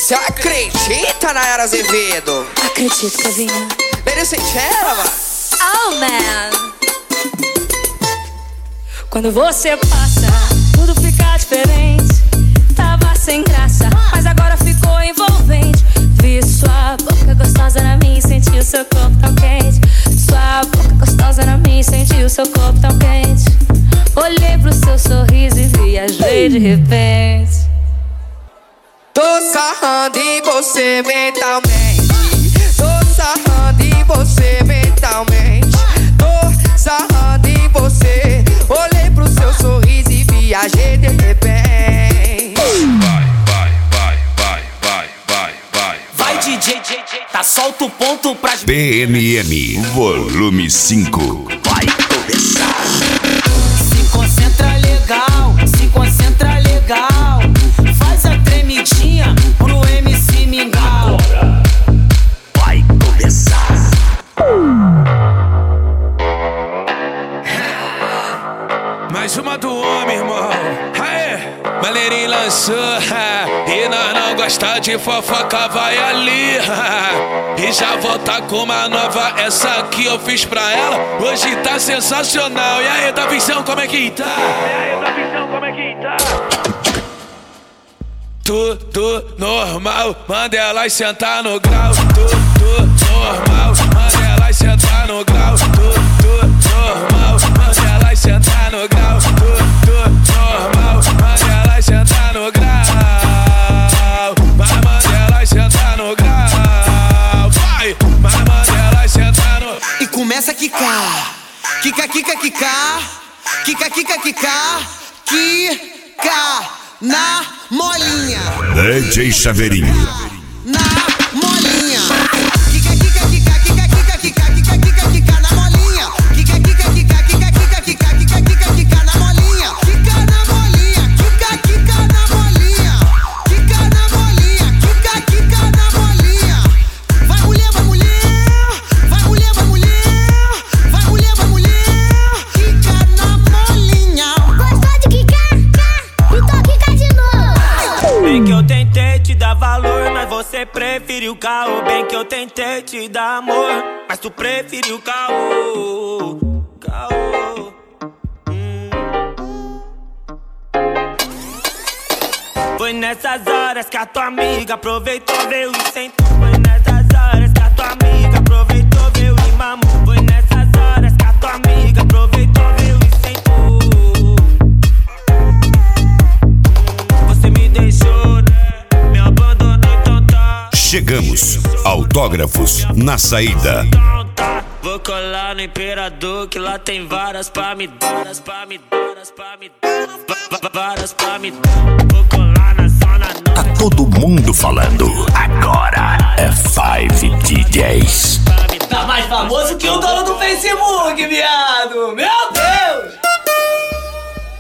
Você acredita, Nayara Azevedo? Acredito, Kevinha. Merecentela, mano. Oh, man. Quando você passa, tudo fica diferente. Tava sem graça, mas agora ficou envolvente. Vi sua boca gostosa na minha e senti o seu corpo tão quente. Sua boca gostosa na minha e senti o seu corpo tão quente. Olhei pro seu sorriso e viajei de repente. Tô sarrando em você mentalmente. Tô sarrando em você mentalmente. Tô sarrando em você. Olhei pro seu sorriso e viajei de repente. Vai DJ, tá solta o ponto pras PNM, volume 5. Vai começar. Se concentra legal, se concentra legal. Faz a tremidinha pro MC Mingau. Vai começar. Mais uma do homem, irmão. Aê, maneirinho lançou. E nós não gosta de fofoca, vai ali. E já volta com uma nova. Essa aqui eu fiz pra ela. Hoje tá sensacional. E aí, Davisão, como é que tá? Tudo normal, manda elas sentar no grau. Tudo normal, manda elas sentar no grau. Tudo normal, manda elas sentar no grau. Tudo normal, manda elas sentar no grau. Vai, manda elas sentar no grau. Vai, mas manda elas sentar no. E começa a quicar. Quica, quica, quicar. Quica, quica, quicar. Quica na molinha. DJ Chaveirinho. Na molinha. Quica, quica, quica, quica, quica, quica, quica, quica, quica na molinha. Quica, quica, quica, quica, quica, quica, quica, quica, quica na molinha. Quica na molinha. Quica, quica na molinha. Quica na molinha. Quica, quica na molinha. Vai mulher, vai mulher. Vai mulher, vai mulher. Vai mulher, vai mulher. Quica na molinha. Gostou de quicar? Então quica de novo. Bem que eu tentei te dar valor, mas você preferiu caô. Bem que eu tentei te dar amor, mas tu preferiu caô. Caô. Foi nessas horas que a tua amiga aproveitou, veio e sentou. Foi nessas horas que a tua amiga aproveitou, veio e mamou. Foi nessas horas que a tua amiga aproveitou, veio e sentou. Você me deixou, né? Me abandonou, então tá. Chegamos. Autógrafos na saída. Vou colar no Imperador, que lá tem varas pra me dar. Varas pra me dar, varas pra me dar. Varas pra me dar. Vou colar na zona norte. Tá todo mundo falando. Agora é 5 DJs. Tá mais famoso que o dono do Facebook, viado. Meu Deus!